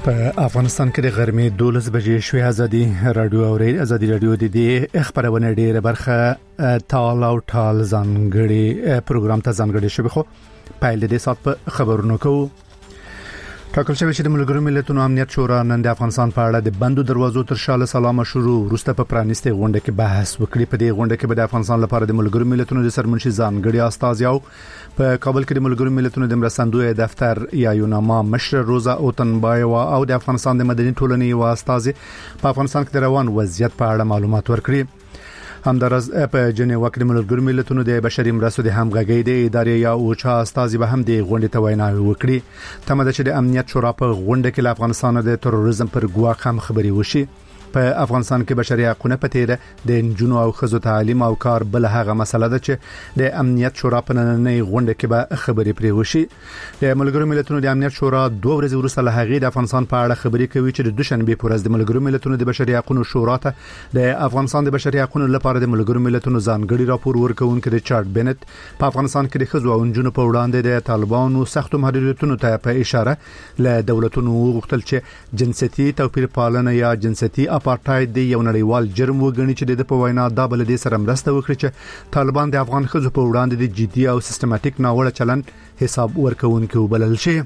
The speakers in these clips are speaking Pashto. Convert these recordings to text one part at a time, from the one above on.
په افغانستان کې د غرمې 12 بجې شوې ازادي رادیو د دې خبرونه ډیره برخه تال او ټال ځانګړي پروګرام ته ځانګړي شوی خو پایل د سات په خبرونو کوو. ټاکل شوی چې د ملګرو ملتونو امنیت شورا نن د افغانستان په اړه د بندو دروازو تر شاله سلام شروع وروسته په پرانیستي غونډه کې بحث وکړي. په دې غونډه کې به د افغانستان لپاره د ملګرو ملتونو د سرمنشي ځانګړي استازي او په کابل کې د ملګرو ملتونو د مرستندوی دفتر یا یوناما مشر روزا اوتنبایوا او د افغانستان د مدني ټولنې و استازي په افغانستان کې د روان وضعیت په اړه معلومات ورکړي. همدارس په جنیوا کې د ملګرو ملتونو د بشري مرستو د همغږۍ د ادارې یا اوچا استازي به هم د غونډې ته ویناوي وکړي. تمه ده چې د امنیت شورا په غونډه کې له افغانستان د تروریزم پر ګواښ هم خبري وشي. په افغانستان کې بشري حقوقونه په تیره د انجونو او خزو تعلیم او کار بل هغه مسله ده چې د امنیت شورا په نننۍ غونډه کې به خبري پرې وشي. د ملګرو ملتونو د امنیت شورا 2 ورځې وروسته له هغې د افغانستان په اړه خبري کوي چې د دوشنبه پر ورځ د ملګرو ملتونو د بشري حقوقو شورا ته د افغانستان د بشري حقوقو لپاره د ملګرو ملتونو ځانګړي راپور ورکوونکي ریچارډ بنت په افغانستان کې د خزو او انجونو په وړاندې د طالبانو سختو محدودیتونو ته په اشاره له دولتونو غوښتل چې جنسيتي توپیر پالنه یا جنسيتي اپارټاید دی یو نړیوال جرم وګڼي چې د په وینا د بل دې سره مرسته وکړي چې طالبان د افغان خزو په وړاندې د جدي او سیستماتیک ناوړه چلند حساب ورکوونکي وبلل شي.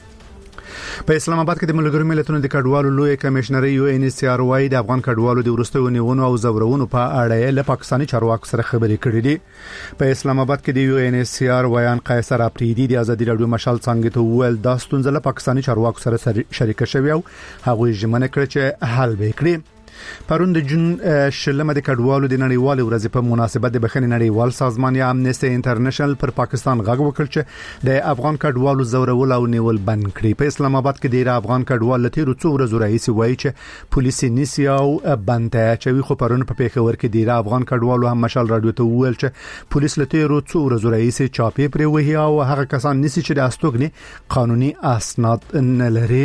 په اسلام آباد کې د ملګرو ملتونو د کډوالو لوی کمشنر UNHCR وايي د افغان کډوالو د ورستیو نیونو او زورونو په اړه له پاکستاني چارواکو سره خبرې کړې دي. په اسلام آباد کې د UNHCR ویان قیصر اپریدي د ازادي رادیو مشال څنګه ته ویل د ستونزې له پاکستاني چارواکو سره شریک شوی او هغه ژمنه کړې چې حل وکړي. پرون د جون شلمه د کډوالو د نړیوال ورځ په مناسبت د بخښنې نړیوال سازمان یا امنيستي انټرنیشنل پر پاکستان غږ وکړ چې د افغان کډوالو زورول او نیول بند کړي. په اسلام آباد کې د افغان کډوال لته څو ورځې رئیس وایي چې پولیس نیسی او بند چوي خو پرون په پیښور کې د افغان کډوالو هم مشال رادیو ته ویل چې پولیس لته څو ورځې رئیس چاپی پر وهي او هغه کسان نیسی چې د استوګنې قانوني اسناد نه لري.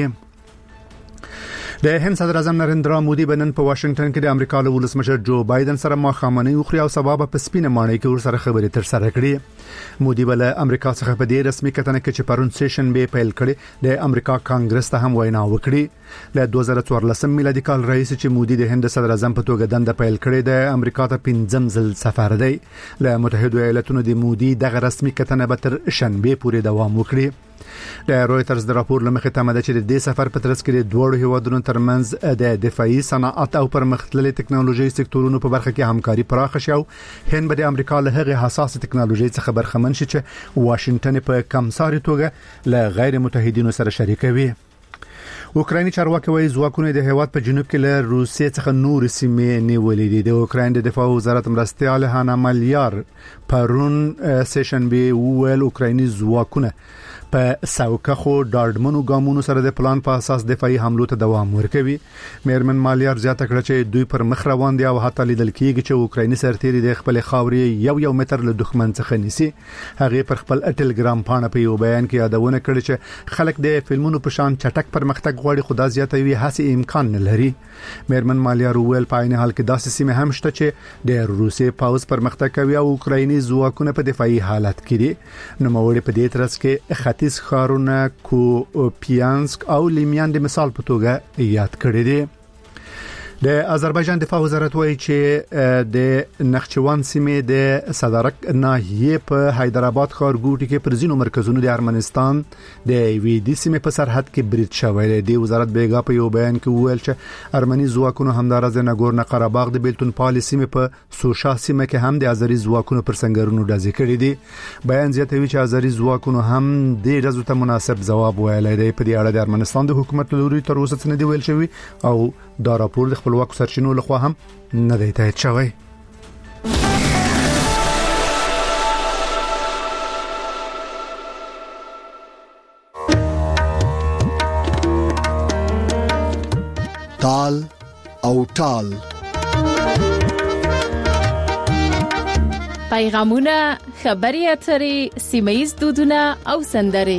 د هند صدر اعظم نریندرا مودي بنن په واشنگټن کې د امریکا له ولسمشر جو بایدن سره مخامخ وخوري او سبب په سپینه مانۍ کې ورسره خبرې تر سره کړې. مودي بل امریکا څخه په دې رسمي کتنه کې چې پرون سیشن به پیل کړي د امریکا کانګرس ته هم وینا وکړي. له 2014 میلادي کال رئیس چې مودي د هند صدر اعظم په توګه دنده پیل کړي د امریکا ته 5م ځل سفر دی. له متحده ایالاتونو د مودي دغه رسمي کتنه به تر شنبه پورې دوام وکړي. د رويټرز د راپور لمخې تمه ده چې د دې سفر په ترڅ کې د دوه هیوادونو ترمنځ د دفاعي صنعت او پرمختللي ټکنالوژي سکتورونو په برخه کې همکاري پراخه شي او هند به د امریکا له هغه حساس ټکنالوژي څخه برخمن شي چې واشنگټن په کمساري توګه له غیر متحدینو سره شریکوي. اوکرایني چارواکي وايي ځواکونه د هیواد په جنوب کې له روسیې څخه نور سیمې نیولې دي. د اوکراین د دفاع وزارت مرستيال هانا مالیار پرون سیشن به ویل اوکرایني ځواکونه په ساوکخو ډاډمنو ګامونو سره د پلان په اساس دفاعي حملو ته دوام ورکوي. میرمن مالیار زیاته کړه چې دوی پر مخ روان دي او حتی لیدل کېږي چې اوکرایني سرتیري د خپل خاورې یو متر له دښمن څخه نیسي. هغه پر خپل ټلګرام پاڼه په یو بیان کې یادونه کړې چې خلک د فلمونو په شان چټک پرمختګ غواړي خو دا زیاتوي هڅه امکان نه لري. میرمن مالیار ویل په عین حال کې داسې سیمه هم شته چې د روسي پاوز پرمختګ کوي او اوکرایني ځواکونه په دفاعي حالت کې دي. نو موږ په دې ترڅ کې ختیځ خارونه کوپیانسک او لیمیان د مثال په توګه یاد کړی دي. د آذربایجان دفاع وزارت وایي چې د نخچوان سیمې د صدرک ناحیه په حیدرآباد ښارګوټي کې پر ځینو مرکزونو د ارمنستان د ویدي سیمې په سرحد کې برید شوی دی. د وزارت بیګا په یو بیان کې وویل چې ارمني ځواکونو همدارز نګورنو قرهباغ د بیلتون پالي سیمې په سوشا سیمه کې هم د آذري ځواکونو پر سنگرونو ډزې کړې دي. بیان زیاتوي چې آذري ځواکونو هم د ډزو ته مناسب جواب ویلی دی. په دې اړه د ارمنستان د حکومت لوري تر اوسه څه نه دی ویل شوی او دا راپور د خپلواک سرچینو لخوا هم نه دی تایید شوی. تال او ټال پیغامونه، خبري اترې، سیمایي دودونه او سندرې.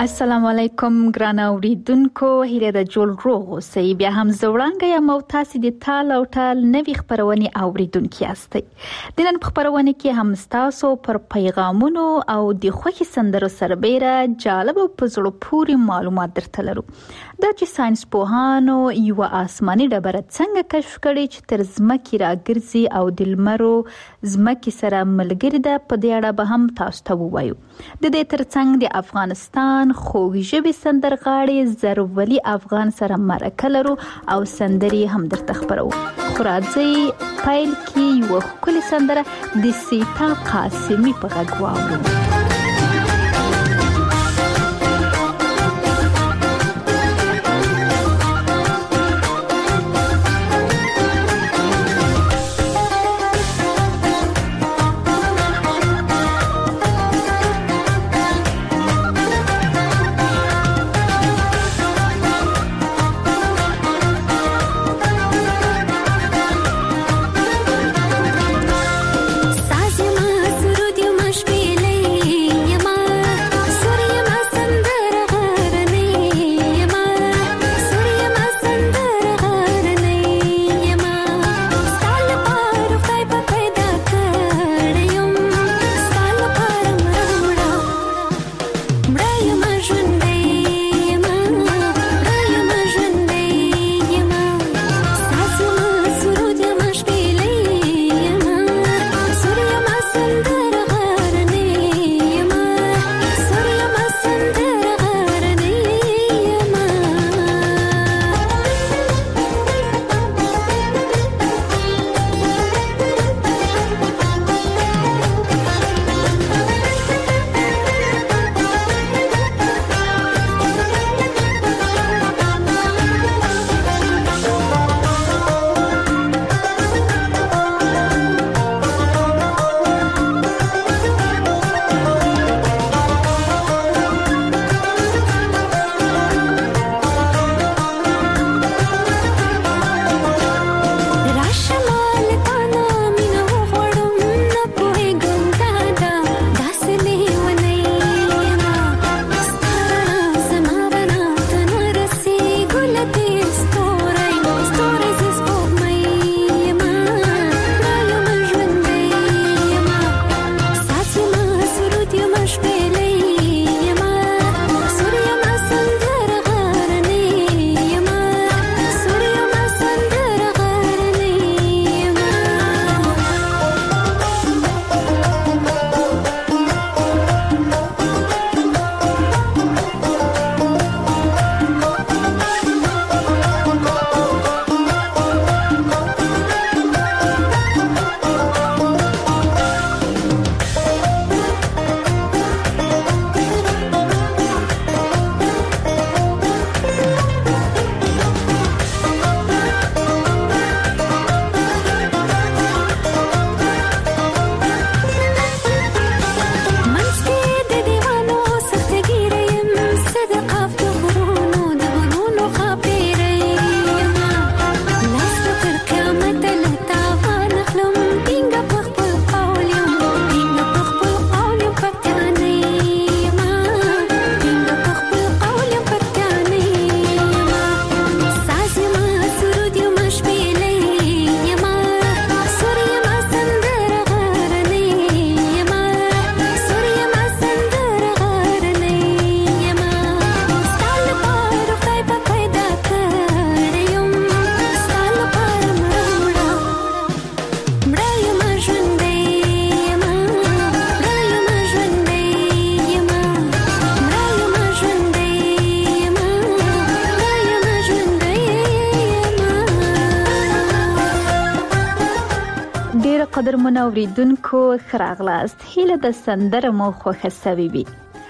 السلام علیکم ګران اوریدونکو، هیله د جوړ روغ اوسئ. بیا هم زوړانګه یم او تاسو د تال او ټال نوې خبرونه اوریدونکو یاستئ. د نن خبرونه کې هم تاسو پر پیغامونو او د خوښي سندرو سربېره جالب او پزړو پوري معلومات درته لرو. دا چې ساينس پوهانو یو آسماني ډبره څنګه کشف کړي چې تر ځمکې راګرځي او د لمرو ځمکې سره ملګری ده، په دې اړه به هم تاسو ته ووایو. د دې ترڅنګ د افغانستان خوږ ژبې سندرغاړي زرولي افغان سره مرکه لرو او سندري هم درته خبرو. خو راځئ پیل کې یو ښکلې سندره د سیتا قاسمي په غږ واورو. قدرمن اوریدونکو خراغلاست، هیله د سندره مو خوښه سوي وي.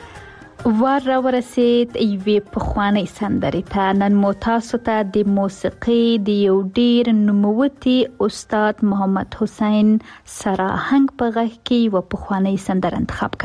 وار را ورسید ایوی پخوانی سندرې ته. نن مو تاسو ته د موسیقي د یو ډیر نوموتی استاد محمد حسین سراهنګ په غږ کې یو پخوانی سندره انتخاب کړي.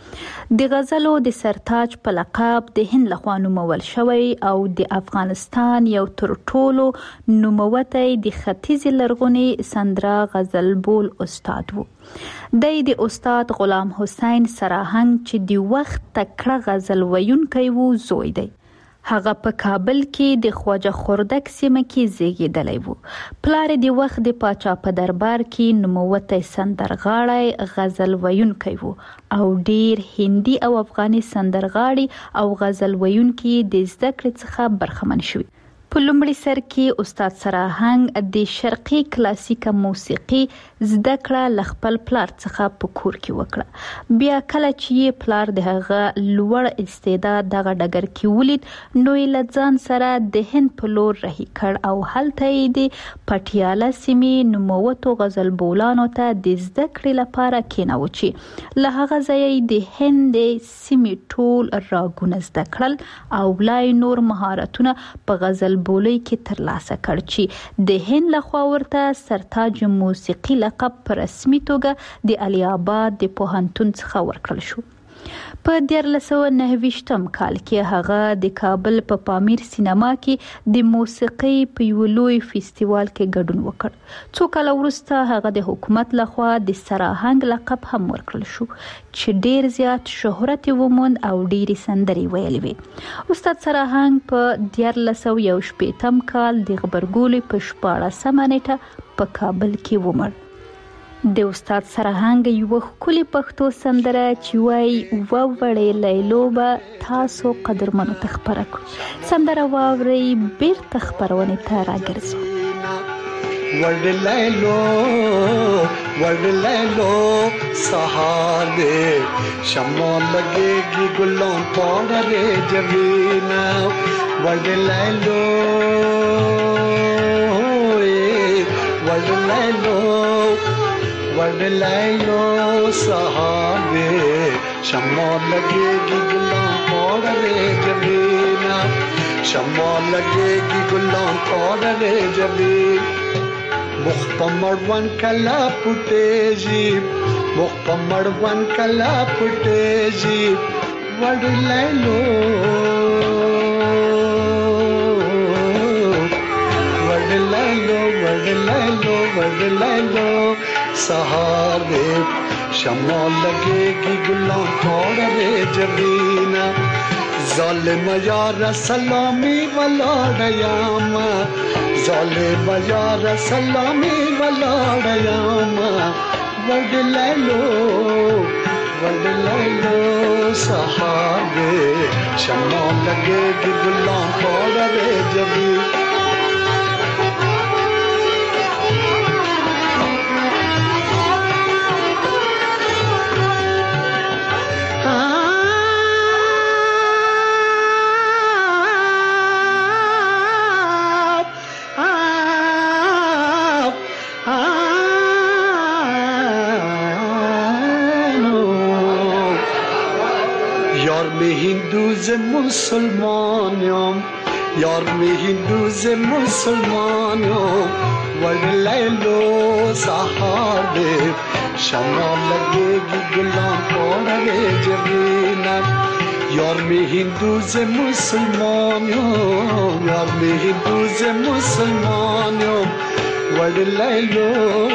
د غزلو د سرتاج په لقب د هند لخوا نومول شوی او د افغانستان یو تر ټولو نوموتی د ختیځ لرغونی سندره غزل بول استاد وو. د استاد غلام حسین سراهنګ چې د وخت تکړه غزل ویونکی وو زوی دی. هغه په کابل کې د خواجه خردک سیمه کې زیږیدلی وو. پلار د وخت د پاچا په دربار کې نوموتی سندرغاړی غزل ویونکی وو او ډیر هندي او افغاني سندرغاړي او غزل ویونکي د زده کړې څخه برخمن شوي. په لومړي سر کې استاد سراهنګ د شرقي کلاسیکه موسیقي زده کړه ل خپل پلار څخه په کور کې وکړه. بیا کله چې پلار د هغه لوړ استعداد دغه ډګر کې ولید نو یې ځان سره د هند په لور رهي کړ او هلته یې د پټیالا سیمې نوموتو غزل بولانو ته د زده کړې لپاره کېناوه چې له هغه ځایه د هند سیمې ټول راګونه زده کړل او لای نور مهارتونه په غزل بولۍ کې ترلاسه کړ چې د هند لخوا ورته سرتاج موسیقي لقب په رسمي توګه د علي آباد د پوهنتون څخه ورکړل شو. په 1929 کال کې هغه د کابل په پامیر سینما کې د موسیقي په یو لوی فستیوال کې ګډون وکړ. څو کال وروسته هغه د حکومت لخوا د سراهنګ لقب هم ورکړل شو چې ډیر زیات شهرت وموند او ډیری سندرې ویلې وې. استاد سراهنګ په 1918 کال د غبرګولي په 14 نیټه په کابل کې ومړ. د استاد سراهنګ یو ښکلي پښتو سندره چې وایي ووړې لیلو به تاسو قدرمنو ته خپره کړو. سندره واورئ بیرته خپرونې ته راګرځو. وڑ لیلو سہار دے شمع لگے گی گلوں پوڑ رے جبینا وڑ لیلو وڑ لیلو سہار دے شمع لگے گی گلوں پوڑ رے جبینا شمع لگے گی گلوں پوڑ رے جبین مخ په مړوند کلا پټېږي مخ په مړوند کلا پټېږي وړ لیلو وړ لیلو وړ لیلو وړ لیلو سہار دے شمع لگے گی گلوں توڑ رے جبینا ظالم یار سلامی ولاڑیاما ظالم یار سلامی ولاڑیاما وڑ لیلو سہار دے شمع لگے گی گلوں توڑ رے جبینا مسلمانوں یار میں ہندو سے مسلمانوں وڑ لیلو سہار دے شمع لگے گی گلوں توڑ رے جبینا یار میں ہندو سے مسلمانوں یار میں ہندو سے مسلمانوں وڑ لیلو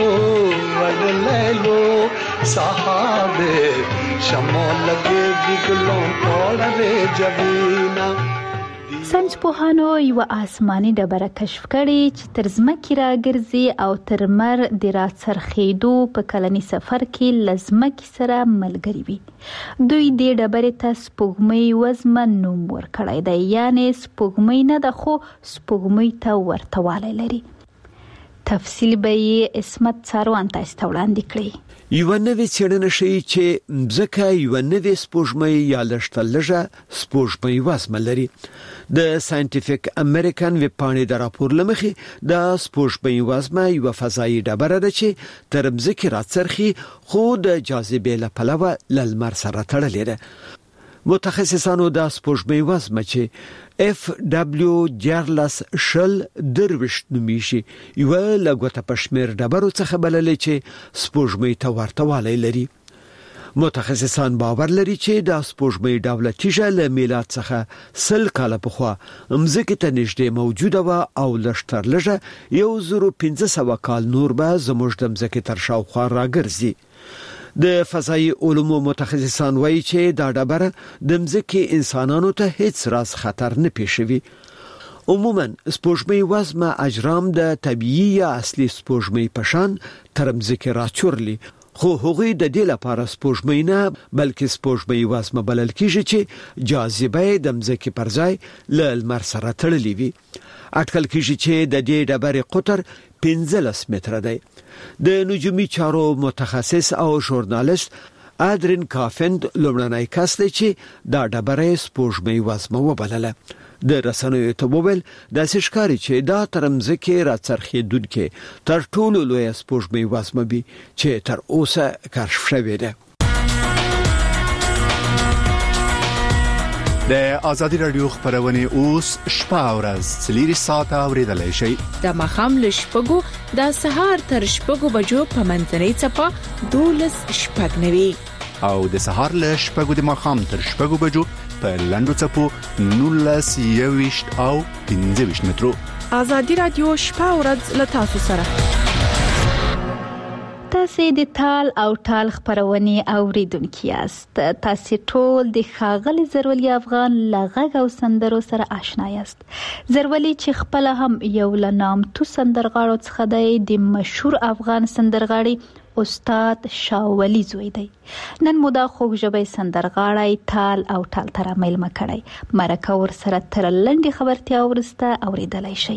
سہار دے شمع لگے گی گلوں توڑ رے جبینا. ساینس پوهانو یو آسماني ډبره کشف کړې چې تر ځمکې راګرځي او تر مر د راڅرخېدو په کلني سفر کې له ځمکې سره ملګري وي. دوی دې ډبرې ته سپوږمۍ وزمه نوم ورکړی دی، یعنې سپوږمۍ نه ده خو سپوږمۍ ته ورته والی لري. تفصیل به یې عصمت څاروان تاسو وړاندې کړي. یو نوې څېړنه ښیي چې ځکه یو نوې سپوږمۍ یا لږ لږه سپوږمۍ وزمه لري. د ساينټیفیک امریکن ویب پاڼې د راپور لمخې د سپوږمۍ وزمه یو فضایي ډبره ده چې تر ځمکې راڅرخي خو د جاذبې له پلوه له لمر سره تړلې ده. متخصصانو د سپوږمۍ وزمه چې FW14 درویشت نومیږي یو لګوته پښمیر ډبرو څخه بللې چې سپوږمۍ ته ورته والی لري. متخصصان باور لري چې د سپوږمۍ دولتي ژله میلاد څخه 100 کاله پخوا مځکه ته نږدې موجوده و او لشتر لږه 1500 کال نور به زموږ د مځکه تر شاوخوا راګرځي. د فضایي علومو متخصصان وایي چې دا ډبره د مځکه انسانانو ته هیڅ راز خطر نه پیښوي. عموما سپوږمۍ وزمه اجرام د طبيعي یا اصلي سپوږمۍ په شان تر مځکه راچورلي، خو هغوی د دې لپاره سپوږمۍ نه بلکې سپوږمۍ وزمه بلل کیږي چې جاذبه د مځکه پر ځای له لمر سره تړلې وي. اټکل کیږي چې د دې ډبرې قطر 15 متره دی. د نجومي چارو متخصص او ژورنالیست ادرین کافند لومړنی کس دی چې دا ډبره سپوږمۍ وزمه وبلله. د رسنیو ته وویل د سشکاري چې دا تر مځکه را څرخېدونکې تر ټولو لوی سپوږمۍ وزمه وي چې تر اوسه کشف شوې ده. د ازادي رادیو خبرونه اوس شپه او ورځ 3 ساعته اوریدلای شئ. د مخام له شپږو د سهار تر شپږو بجو په منځنۍ چپه 12 شپږ نوي او د سهار له شپږو د مخام تر شپږو بجو په لندو چپو 19 او 15 مترو. ازادي رادیو شپه او ورځ له تاسو سره. تاسو د تال او ټال خبرونه اوریدونکو یاست. تاسو ټول د ښاغلي زرولي افغان لغږ او سندرو سره آشنا یاست. زرولي چې خپل هم یو لنامتو سندرغاړو څخه دی، د مشهور افغان سندرغاړي استاد شاولی زوی دی. نن مودا خوږ ژبې سندرغاړی تال او ټال تر مېلمه کړی. مرکه ور سره تر لنډي خبرتیا ورسته اوریدلای شي.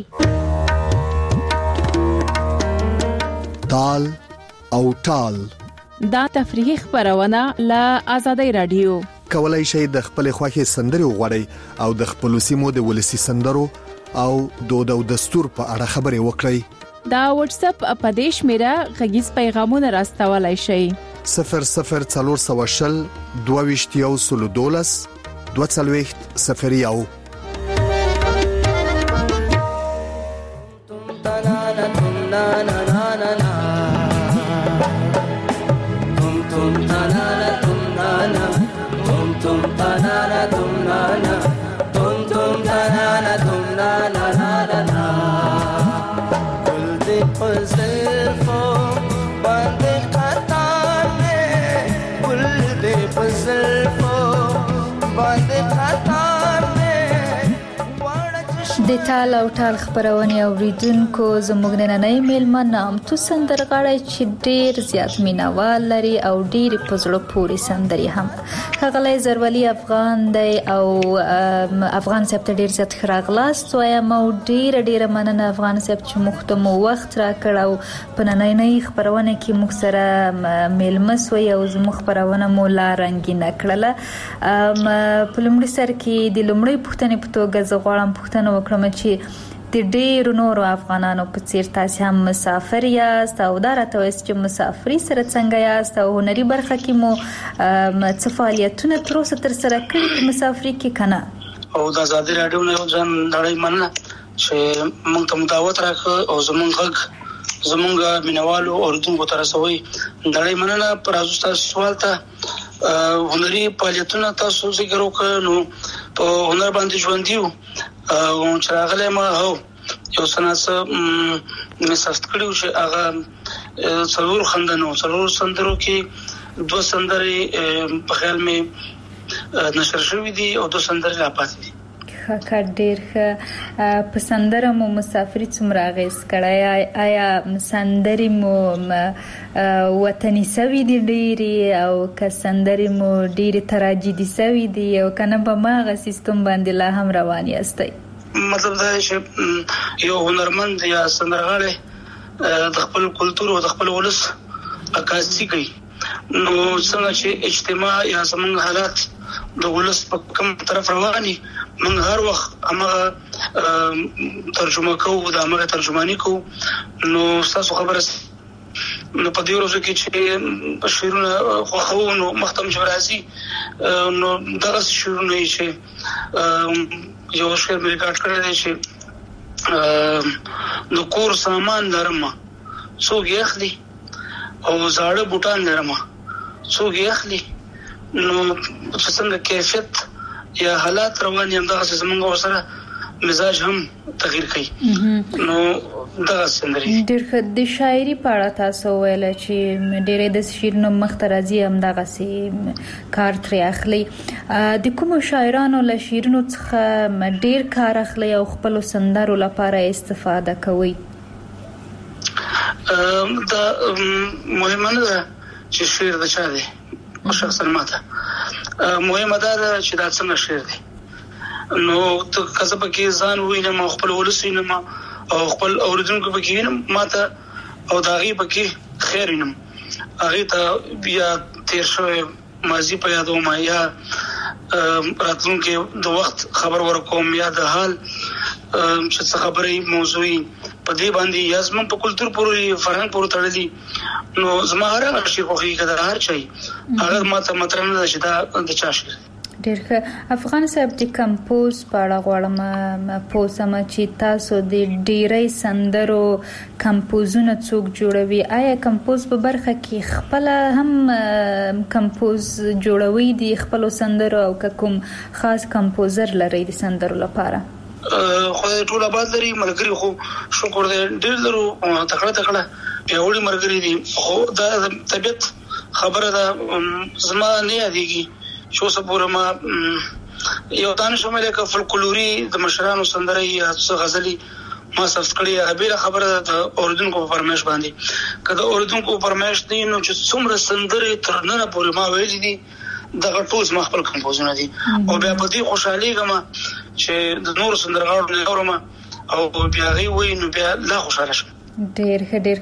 تال او ټال دا تفریحي خبرونه له آزادۍ رادیو. کولای شئ د خپل خوښي سندري وغوړئ او د خپل سیمو د ولسی سندرو او دود او دستور په اړه خبرې وکړئ. دا واتس اپ په دیش میرا غږیز پیغامونه راستولای شئ. 0040 22 22 د تال او ټال خبرونه اوریدونکو زموږ نننۍ میلمه نامتو سندرغاړی چې ډیر زیات مینوال لري او ډیر په زړه پورې سندري هم. ښاغلی زرولي افغان دی او افغان صاحب ته ډیر زیات خراغلاست وایم او ډیر مننه افغان صاحب چې موږ ته مو وخت راکړ او په نننۍ خبرونه کې موږ سره میلمه سوی او زموږ خبرونه مو لا رنګینه کړله. په لومړي سر کې د لومړۍ پوښتنې په توګه زه غواړم پوښتنه وکړم چې د ډیرو نورو افغانانو په څیر تاسو هم مسافر یاست او دا راته وایي چې مسافري سره څنګه یاست او هنري برخه کې مو څه فعالیتونه تر اوسه تر سره کړي په مسافري کې کنه؟ او د آزادۍ رادیو نه ځان نړۍ مننه چې موږ ته دعوت راکړ او زمونږ مینوالو اوریدونکو ته رسوي. نړۍ مننه. پر تاسو سوال ته هنري فعالیتونه تاسو ذکر وکړو نو په هنر باندې ژوند دیو او چې راغلی ما هو یو سناسه مسافت کړیو چې هغه څلور سندرو کې 2 سندرې په خیال مې نشر شوې دي او 2 سندرې لا پاتې دي. ښه ډیر ښه. په سندره مو مسافري څومره اغیز کړی؟ آیا سندرې مو وطني سوي دي ډیرې او که سندرې مو ډیرې تراجیدي سوي دي او کنه په ماغه سیستم باندې لا هم روان یاستئ؟ مطلب دا چې یو هنرمند یا سندرغاړی د خپل کلتور او د خپل ولس عکاسي کوي نو څنګه چې اجتماع یا زمونږ حالات د ولس په کوم طرف رواني موږ هر وخت هغه ترجمه کوو د هغه ترجمانی کوو. نو تاسو خبره نو په دې ورځو کې چې شعرونه خو نو مختم جبرازي نو دغه شعرونه چې یو شعر مې ریکارډ کړی دی چې د کور سامان لرم څوک یې اخلي او زاړه بوټان لرم څوک یې اخلي نو څنګه کیفیت یا حالات روان یم دغه زمونږ سره مزاج هم تغییر کوي. نو دغه سندري ډېر د شاعري په اړه تاسو ویل چې ډېرې د شعرونو مخترزي هم دغه سي کار تر اخلي. د کوم شاعرانو له شعرونو څخه ډېر کار اخلي او خپل سندرو لپاره استفاده کوي؟ دا مهمه ده چې شعر د چا دی شخصا ماته مهمه ده چې دا څنګه شعر دی. نو ته کله پکې ځان وینم خپل ولسینم او خپل اوریدونکو پکې وینم ماته او داغي پکې خیر وینم هغه ته بیا تیر شوی ماضی په یادوم یا راتلونکي د وخت خبر ورکوم یا د حال چې څه خبرې موضوعي په دې باندې یا زموږ په کلچر پورې فرهنګ پورې تړلي. نو زما هر شي خو هغه هر چي هغه ماته مترنه ده چې دا د چا شي. ډېر ښه. افغان صاحب د کمپوز په اړه غواړم پوښتنه چې تاسو د ډېرې سندرو کمپوزونه څوک جوړوي؟ آیا کمپوز په برخه کې خپل هم کمپوز جوړوي د خپل سندرو او کوم خاص کمپوزر لري د سندرو لپاره؟ خو ټول آباد لري ملګری خو شکر دې ډېر لرو تکړه پیاوړي ملګری دي خو دا طبيعت خبره ده زما نه یادېږي شو سپوره ما یو دانش مله ک فولکلوري د مشرانو سندره یا غزلي ما سفت کړی هغه خبره د اوردونکو په فرمایش باندې کله اوردونکو فرمایش دی نو چې څومره سندره تر نن پورې ما ویل دي د غټوز خپل کمپوزونه دي او بیا په دې خوشحالي غما چې د نور سندرغاړو نه اورم او بیا غي وای نو بیا لا خوشاله شم. ډېر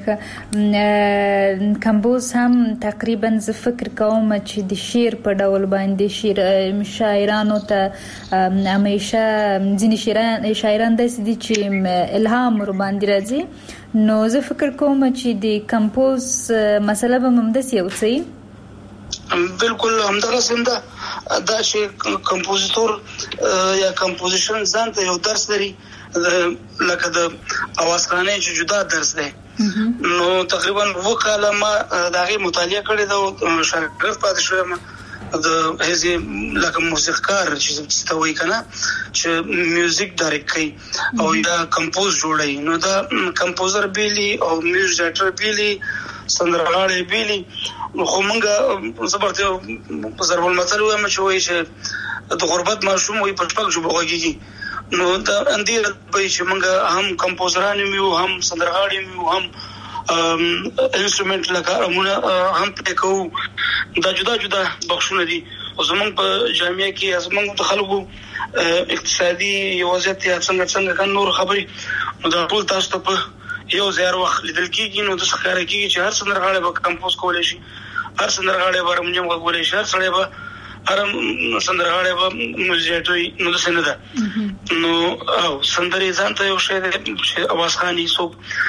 ښه. کمپوز هم تقریبا زه فکر کوم چې د شعر په ډول باندې شاعرانو ته همیشه ځینې شاعران داسې دي چې الهام ور باندې راځي. نو زه فکر کوم چې د کمپوز مسله به همداسې یو څه بالکل همدغه سنده دا چې کمپوزیتور یا کمپوزیشن ځان ته یو درس لري لکه د اوازخانه چې جدا درس دی. نو تقریبا وکاله ما دغه مطالعه کړې ده شاګرد پاتې شوم د هزي لکه موسیقار چې ستوي کنه چې میوزیک ډایرکټ کوي او یا کمپوز جوړي. نو دا کمپوزر بیلی او میوزیک ډایرکټر بیلی سندرغاړي بیلی. خو مونږه زبرته په ضرب المثل وایم چې د غربت ماشوم وي په پک جو بوغيږي. نو دا اندیر به چې مونږه هم کمپوزران یو هم سندرغاړي یو هم انسټرومنټ لکه موږ هم پلی کوو. دا جدا بخښونه دي او زمونږ په جامعه کې زمونږ د خلکو اقتصادي وضعیت یا څنګه کان نور خبري نو دا ټول تاسو ته په یو ځای وخت لیدل کېږي. نو د ښکار کېږي چې هر سندرغاړي به کمپوز کولای شي هر سندرغاړي به هارمونیم غوړي شي هر سړی به ارم سندرغاړي به موزیټوي نو د سند ده. نو او سندري ځان ته یو شی د اوازخاني سو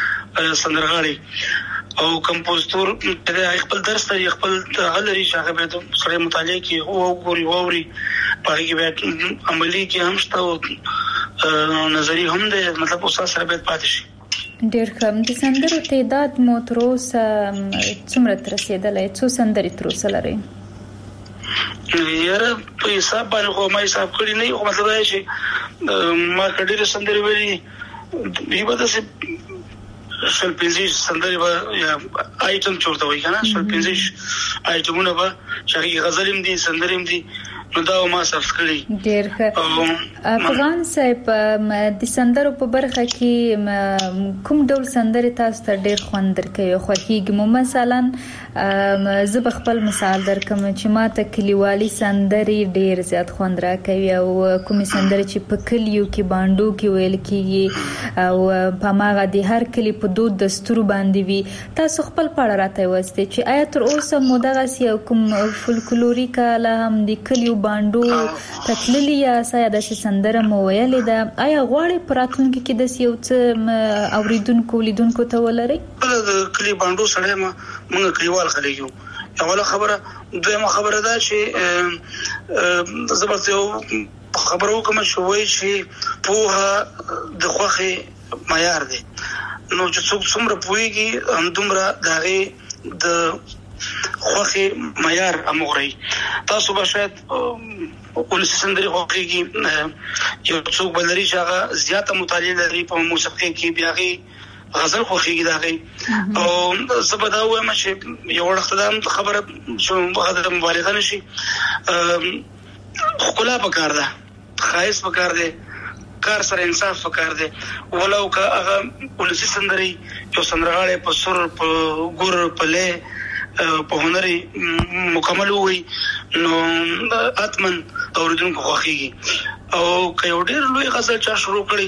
سندرغاړي او کمپوزیتور د خپل درس ته خپل غلري شاغه به سره مطالعه کوي او ګوري ووري پاره کې به عملی کې هم شته نظری هم ده مطلب اوسه سره به پاتې شي. ډېر ښه. د سندرو تعداد مو تر اوسه څومره تر رسیدلی؟ څو سندرې تر اوسه لرئ؟ یاره په حساب باندې خو ما حساب کړی نه خو مطلب دا چې ما کډېر سندرې ویلي دی به تاسو شل پنځه سندرې به یا آیټم چورته وای کنه شل پنځه آیټمونه به چې غزل هم دي سندرې هم دي نو دا ما سرچ کړی. ډېر ښه. افغان صاحب د سندرو په برخه کې کوم ډول سندرې تاسو ته ډېر خوند درکوي خوښیږي مو؟ مثلا زه به خپل مثال درکم چې ما ته کلیوالي سندرې ډېر زیات خوند راکوي او کومې سندرې چې په کلیو کې بانډو کې ویل کېږي او په ماغه د هر کلی په دود دستور باندې وي. تاسو خپل پاړه راته واسطه چې آیا تر اوسه مو دغه سی کوم فولکلوریک له هم د کلیو باندو تکللی یا سایا د سندره مو ویلې ده آیا غواړي پراتونکو کې د یو څه اوریدونکو لیدونکو ته ولري؟ د کلی باندو سره موږ کلیوال خلک یو. اوله خبره دویمه خبره ده چې زبرته خبرو کوم شوي چې په د خوخه معیار دي نو چې څومره پويږي هم دومره دغه د خوخي معیار اموري تاسو به شاید ولسی سندري خوخيږي یو څوک بلري چې هغه زیاته مطالعه لري په موسیقي کې بیاغي غزل خوخيږي داغي او زبدا وایم چې یو وخت دا خبره چې هغه مبالغه نشي خلا پکار ده خایس پکار ده کار سره انصاف پکار ده ولو که هغه ولسی سندري یو سندرغاړي په سر په ګور په له په هنري مکمل وي نو اتمن اوریدونکو خوخيږي او که یو ډېر لوی غزل چا شروع کړي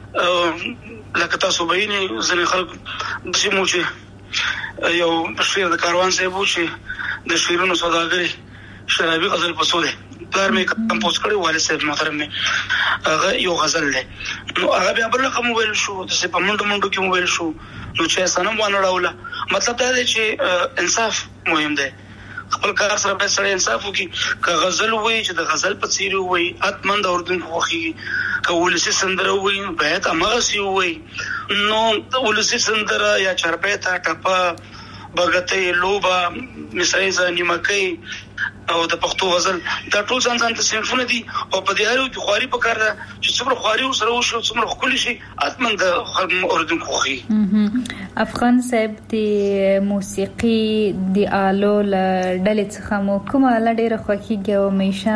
لکه تاسو بینه ځنې خلک سیمو چې یو شعر د کاروان صاحب چې د شعرونو سوداګري شرابي غزل پسوله پلار مې کمپوز کړی والد صاحب محترم مې هغه یو غزل له نو هغه بیا بل رقم موبایل شو د سه په منډو کې موبایل شو نو چې سنم وانړاوله مطلب دا دی چې انصاف مهم دی خپل کار سره به سره انصاف وکي که غزل وای چې د غزل په څیر وای اتمن د اردن خوخي که ولسی سندره وای بیت امغه سی وای نو ولسی سندره یا چرپیتا ټپا بغته لوبا مسایزه نیمکې او د پښتو غزل دا ټول ځان ته صنفونه دي او په دې اړه کې خواري پکار ده چې څومره خواري سره وشو څومره خپل شي اتمن د اردن خوخي افغان صاحب د موسیقي د آلو ډلې څخه مو کومه آله ډېره خوښیږي او همیشه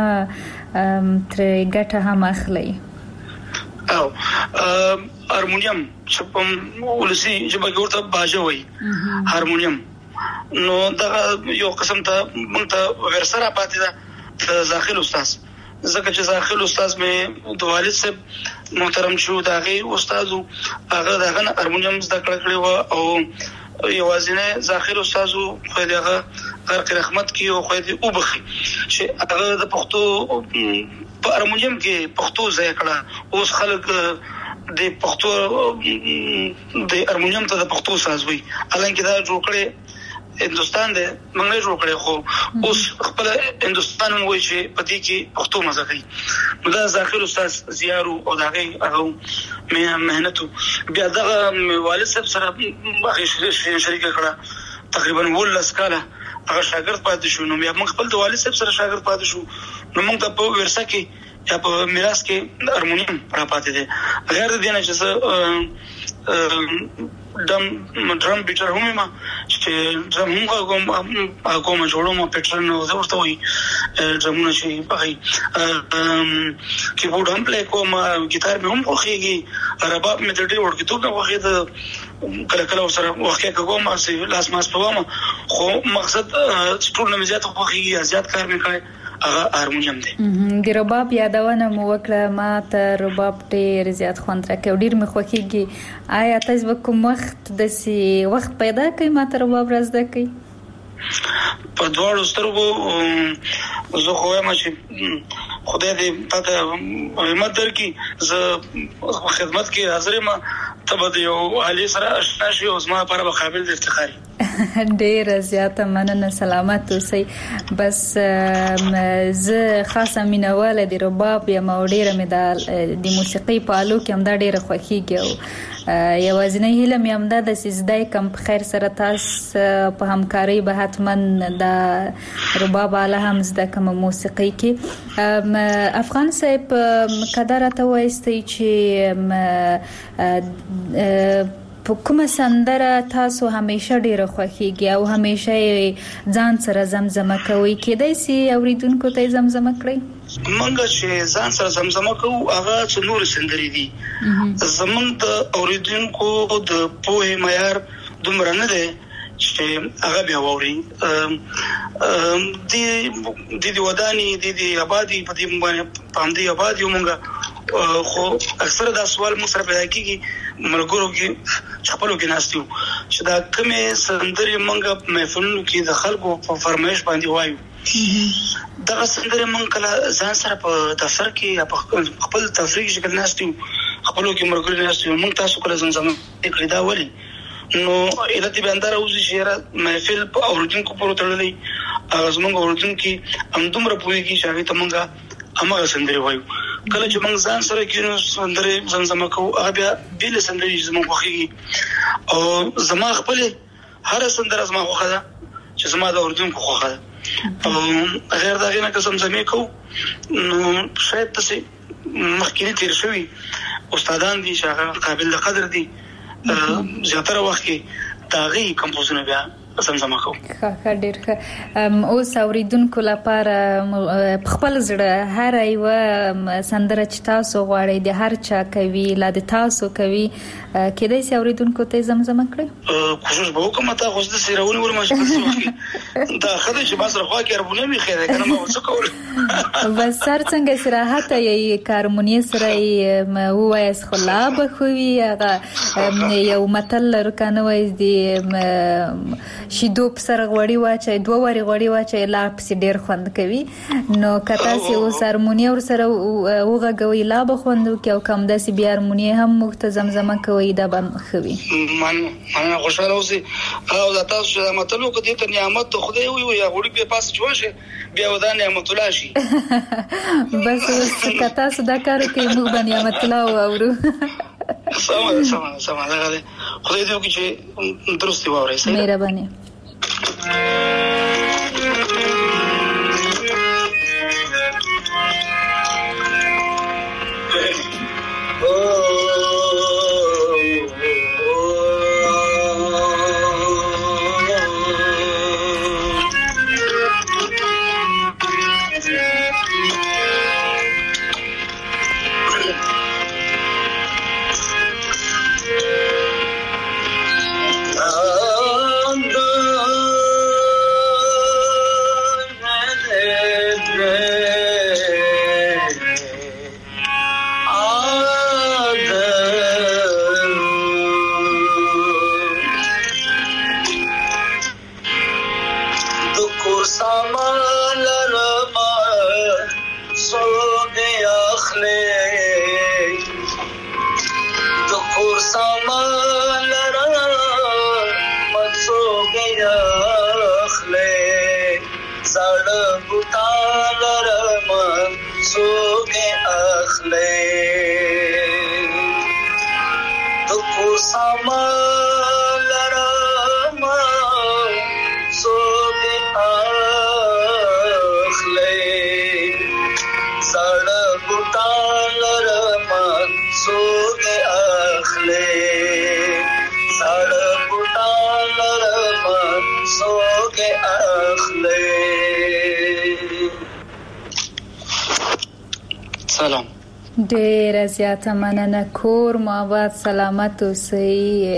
تر ګټه هم اخلي او هارمونیم چې په ولسی ژبه کې ورته باجه وایي هارمونیم نو دا یو قسم ته مونږ ته ورسره پاتې ده داخل استاد زکه چې داخل استاد مې د والد صاحب محترم شو داغي استادو هغه دغه هارمونیم زده کړی و او یوازینه داخل استادو خو دغه غرق رحمت کې او خو دې وبخي چې هغه د پښتو په هارمونیم کې پښتو ځای کړه اوس خلک د پښتو د هارمونیم ته د پښتو ساز وي الانکه دا جوړ کړي هندستان دې موږ نه جوړ کړی خو اوس خپل هندستان وایي چې پدې کې پښتو مزه کوي نو دا داخل استاد زیارو او دغه هغه مهنتو بیا دغه والد صاحب سره هغه شریک کړه تقریبا ولس کاله هغه شاګرد پاتې شو نو بیا موږ خپل د والد صاحب سره شاګرد پاتې شو نو موږ ته په ورثه کې یا په میراث کې هارمونیم را پاتې دي غیر دې نه چې ډرم بیټر هم ما چې ډرم هم کوم جوړوم پیټرن او زه ورته وي ډرمونه چې پای کیبورډ هم پلی کوم ګیټار مې هم خوښيږي رباب مې ډېر ورته ته خوښي د کله کله سره واقع کوم چې لاس ماس پوام خو مقصد ټول نه زیات خوښيږي زیات کار مې کوي هغه هارمونیم دی د رباب یادونه مو وکړه ما ته رباب ډېر زیات خوند راکړ ډېر مې خوښیږي آیا تاسو به کوم وخت داسې وخت پیدا کړئ ما ته رباب را زده کړئ په دواړو سترګو زه خو وایم چې خدای دې تاسو همت درکړي زه خدمت کې حاضر یم ته به یو علي سره آشنا شي او زما لپاره به قابل د افتخاري ډېر زیاته مننه سلامت اوسئ بس زه خاصه مینواله د رباب یم او ډېره مې د موسیقۍ په آلو کې هم دا ډېره خوښیږي او یوازینی هیله مې همدا ده چې زده کم په خیر سره تاسو په همکارۍ به حتما د رباب آله هم زده کم موسیقۍ کې افغان صاحب کدا راته وایستئ چې په کومه سندره تاسو همیشه ډیره خوښیږي او همیشه ځان سره زمزمه کوئ کېدای شي اوریدونکو ته زمزمه کړئ منګه چې ځان سره زمزمه کوو هغه څو نور سندري دي زمونږ د اوریدونکو د پوهې معیار دومره نه دی چې هغه بیا ووري د وداني د آبادی په دې باندې پاندې آبادی مونږه خو اکثر دا سوال مو سره پیدا کیږي ملګرو کې خپلو کې ناستیو چې دا کومه سندري مونږه محفلونو کې د خلکو په فرمایش باندې وایو دا سندري مونږ کله ځان سره په دفتر کې یا په خپل تفریح شکل ناستیو خپلو کې مرګري ناستیو مونږ تاسو کله زمزمه کړی دا ولي نو الهته بیاندار اوسې شهره محفل په اوردونکو پروت لري زمونږ اوردونکو هم دومره پوهیږي چې هغه ته مونږه امغه سندري وایو کله چې موږ ځان سره کینو سندري زمزمه کوو هغه بیا بیل سندري زموږ خوښيږي او زما خپل هر سندره زما خوښه ده چې زما د اردن کو خوخه غیر دا غینه قسم زمي کو نو شاید تاسو مخکینی تیر شوی استادان دي چې قابل قدر دي زیاتره وخت کې تاغي کمپوزونه بیا سمزما کو ښه ډیر ښه اوس اوریدونکو لپاره خپل زړه هر یو سندره چې تاسو غواړئ د هر چا کوي لا د تاسو کوي کېدای شي اوریدونکو ته زمزمه کړئ کوشش به وکم ته خو د سیرونه ور ماشي دا خدای چې باسر خوا کې اربونه می خیره کنه ما وڅ کول بس سر څنګه صراحت یې کارمونی سره وایس خلاب خوي هغه یو متل لرکنه وای دی شیدو په سر غوړی واچي دوه وری غوړی واچي لا په ډیر خوند کوي نو کتا سي او هارمونی ور سره وغږوي لا به خوند کوي او کم داسي بیا هارمونی هم مختزمزمه کوي دا به خوي من خوشاله اوسې او دا تاسو چې متلو کدي ته نعمت خدای وي یا غوړي په پاس جوړشه بیا ودا نعمت الله شي بس کتا صدا کار کوي موږ باندې نعمت الله اورو سم دا خدای دې وکړي چې درست ووري سي مهرباني ډیر زیاته مننه کور مو آباد سلامت اوسئ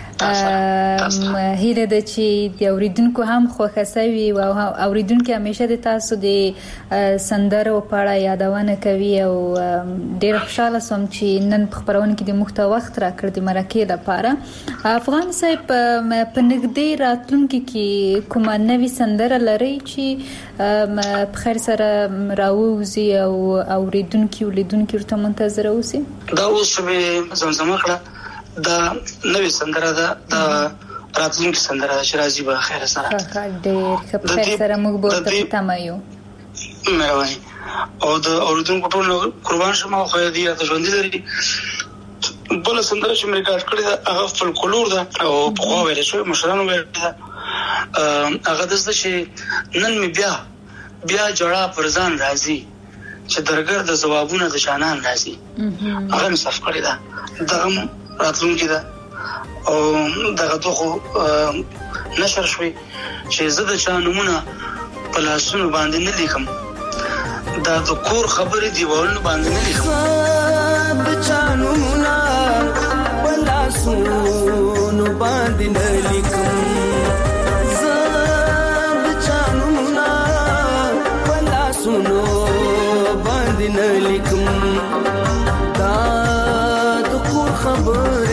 هیله ده چې د اوریدونکو هم خوښه سوي او اوریدونکو همیشه د تاسو د سندرو په اړه یادونه کوي او ډیر خوشاله سوم چې نن په خبرونه کې د مخته وخت راکړ د مرکې لپاره افغان صاحب په نږدې راتلونکي کې کومه نوې سندره لري چې په خیر سره راووزي او اوریدونکو لیدونکو ته منتظر اوسي دا اوس به زمزمه کړه دا نوې سندره ده د راتلونکي سندره چې راځي به خیر سره ډېر ښه په خیر سره موږ به ورته تمایو مهرباني او د اوریدونکو ټول قربان شم خو دې راته ژوند لري بل سندره چې مې ریکارډ کړې ده هغه فولکلور ده او په خو ویل شوی مشرانو ویل ده هغه د څه چې نن مې بیا جوړه پر ځان راځي چې درګر د ځوابونه د جانان راځي هغه مې صف کړی ده دغه راتلونکي ده او دغه توخو نشر شوي چې زه د چا نمونه په لاسونو باندې نه لیکم دا د کور خبرې دیوالونو باندې نه لیکم د چا نمونه په لاسونو باندې نه لیکم زه د چا نمونه په لاسونو باندې نه لیکم دا د کور خبرې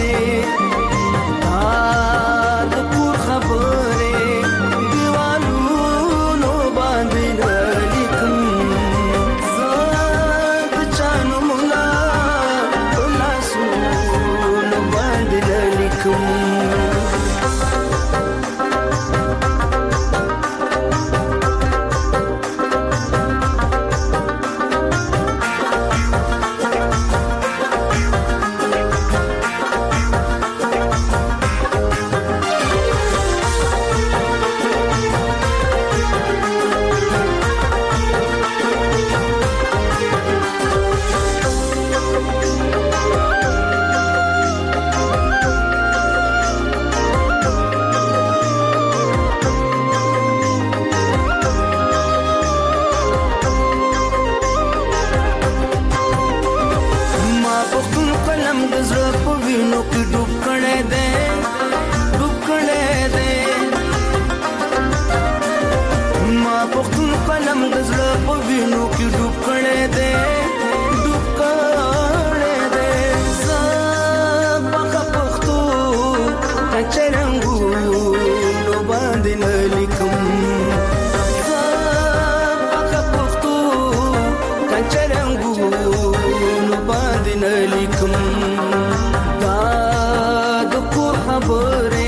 خبرې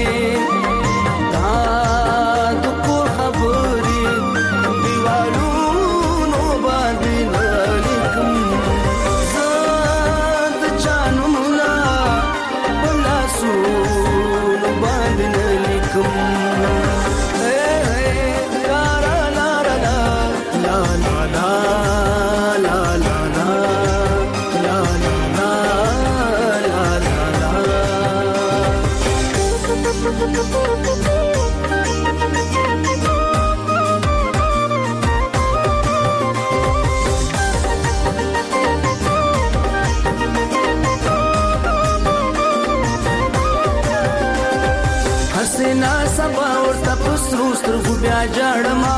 بیا جړما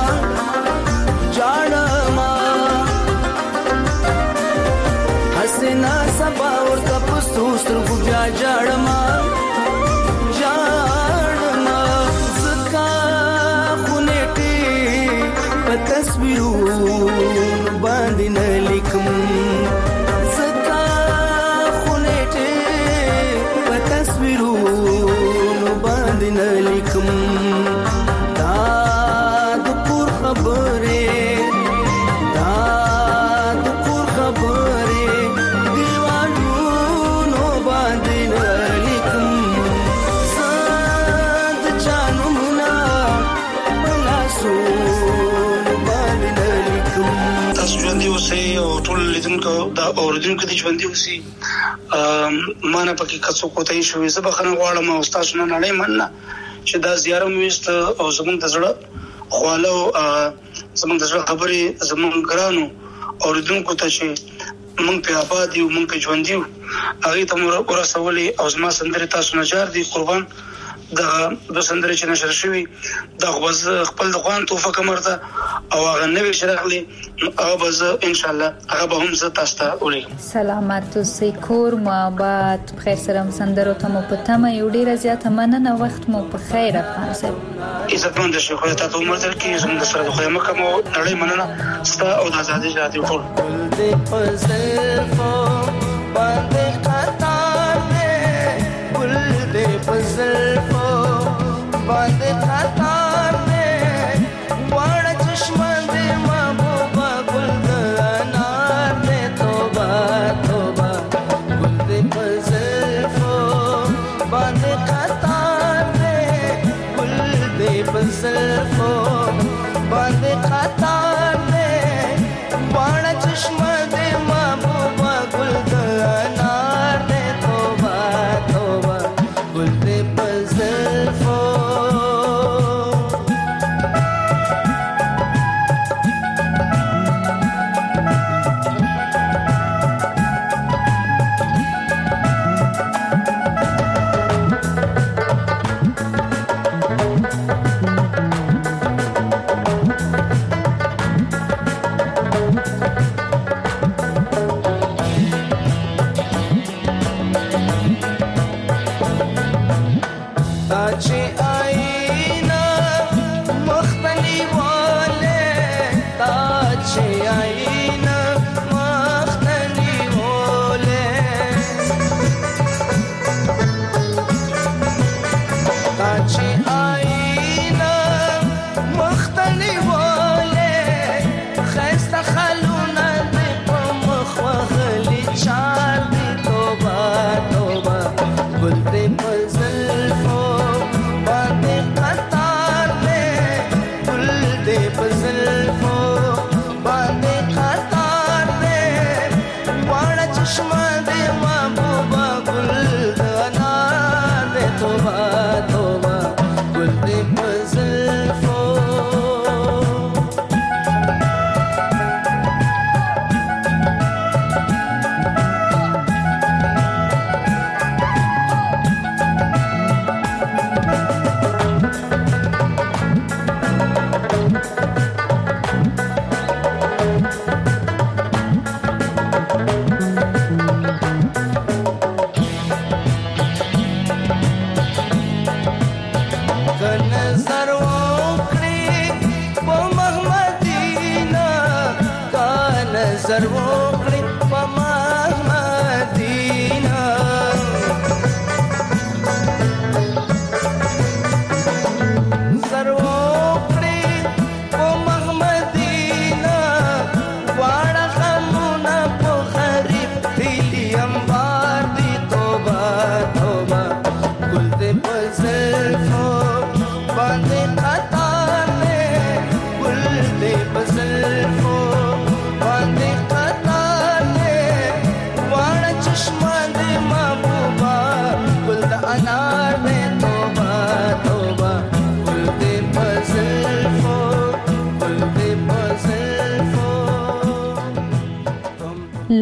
حسنا سبا ورته پستو سترګو بیا جړما زکا خونېټي په تصویرونو باندې نه لیکم زکا خونېټي په تصویرونو باندې نه لیکم دا اوردونکو د ژوندۍ اوسي مانه پکې کڅو کوتای شوې زه بخنه غواړم او تاسو نه نړۍ مننه چې دا زیارم وست او زمونږ د زړه خواله زمونږ د زړه خبرې زمونږ ګرانو اوردونکو ته چې مونږ په آباد یو مونږ په ژوندۍ یو هغه ته ورسولې او زما سندره تاسو نه جار دي قربان دا د سندره چې نشر شوی دا خپل د خوان توفه کمرته او هغه نوې شرحلي او بز ان شاء الله هغه به هم زه تاسو ته ولیکم. سلامات اوسئ کور مو آباد بخیر سره سندرو ته مو پتمه یو ډیره زیاته مننه وخت مو په خیر افغان صاحب عزتمند شیخ خدای ته عمر درکړي زموږ سره د خدای مکه مو نړۍ مننه ستا او د آزادۍ رادیو ټول باندې خطر دې وړ چشمه دې محبوبا ګل د انار دې توبه توبه ګل دې پزلفو باندې خطر دې ګل دې پزلفو باندې خطر دې وړ چشمه دې محبوبا ګل د انار دې توبه توبه ګل دې پزلفو